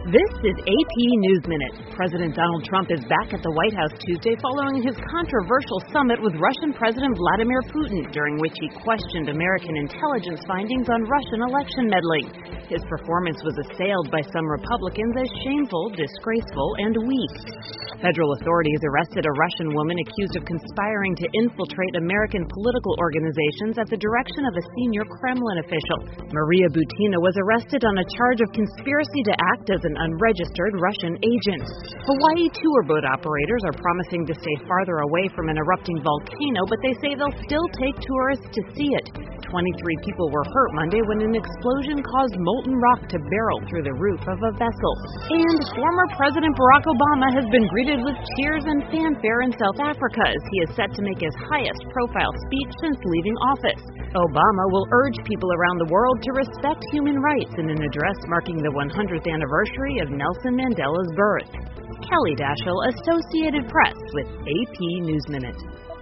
This is AP News Minute. President Donald Trump is back at the White House Tuesday following his controversial summit with Russian President Vladimir Putin, during which he questioned American intelligence findings on Russian election meddling. His performance was assailed by some Republicans as shameful, disgraceful, and weak. Federal authorities arrested a Russian woman accused of conspiring to infiltrate American political organizations at the direction of a senior Kremlin official. Maria Butina was arrested on a charge of conspiracy to act as an unregistered Russian agent. Hawaii tour boat operators are promising to stay farther away from an erupting volcano, but they say they'll still take tourists to see it. 23 people were hurt Monday when an explosion caused molten rock to barrel through the roof of a vessel. And former President Barack Obama has been greeted with cheers and fanfare in South Africa as he is set to make his highest profile speech since leaving office. Obama will urge people around the world to respect human rights in an address marking the 100th anniversary of Nelson Mandela's birth. Kelly Daschle, Associated Press, with AP News Minute.